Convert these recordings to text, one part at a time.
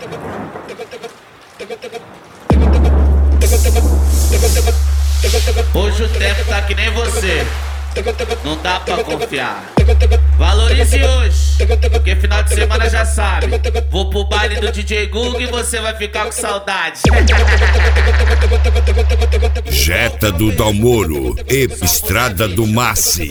Hoje o tempo tá que nem você, não dá pra confiar. Valorize hoje, porque final de semana já sabe. Vou pro baile do DJ Gug e você vai ficar com saudade. Jetta do Dalmoro, Estrada do Massi.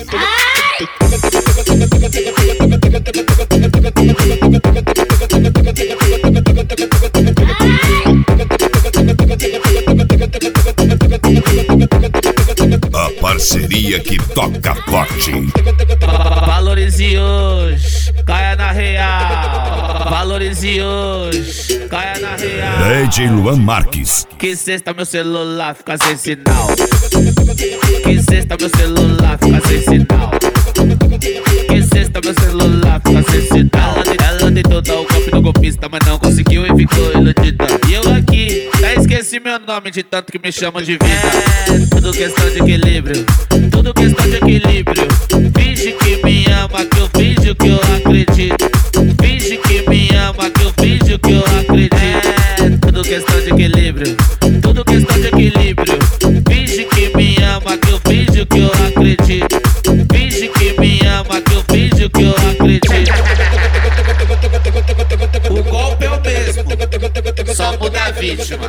A parceria que toca forte. Valorize hoje, caia na real. Valorize hoje, caia na real. DJ Luan Marques. Que sexta meu celular fica sem sinal. Que sexta meu celular fica sem sinal. Que sexta meu celular fica sem sinal. Ela tentou dar o golpe no golpista, mas não conseguiu e ficou iludida. E eu aqui, já esqueci meu nome de tanto que me chamam de vida. É tudo questão de equilíbrio, tudo questão de equilíbrio. Finge que me ama, que eu finjo que eu acredito. Finge que me ama, que eu finjo que eu acredito. É tudo questão de equilíbrio, tudo questão de equilíbrio. Finge que me ama, que eu finjo que eu acredito. Finge que me ama, que eu finjo que eu acredito. O golpe é o mesmo, só muda a vítima.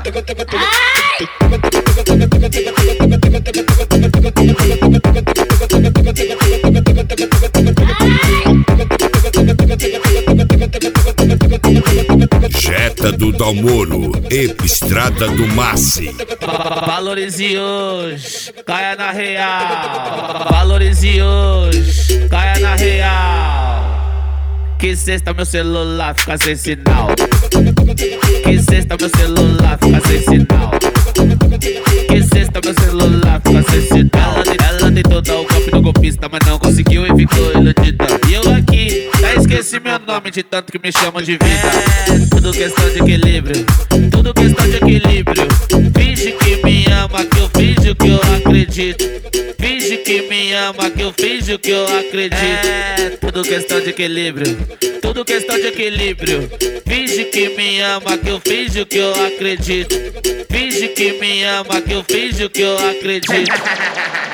Jetta do Dalmoro, Estrada do Massi. Valorize hoje, caia na real. Valorize hoje, caia na real. Que sexta meu celular fica sem sinal. Que sexta meu celular fica sem sinal. Que sexta meu celular fica sem sinal. Ela tentou dar o golpe no golpista, mas não conseguiu e ficou iludida. E eu aqui, já esqueci meu nome de tanto que me chamam de vida. É tudo questão de equilíbrio, tudo questão de equilíbrio. Finge que me ama, que eu finjo que eu acredito. Finge que me ama, que eu finjo que eu acredito. É tudo questão de equilíbrio, tudo questão de equilíbrio. Finge que me ama, que eu finjo que eu acredito. Finge que me ama, que eu finjo que eu acredito.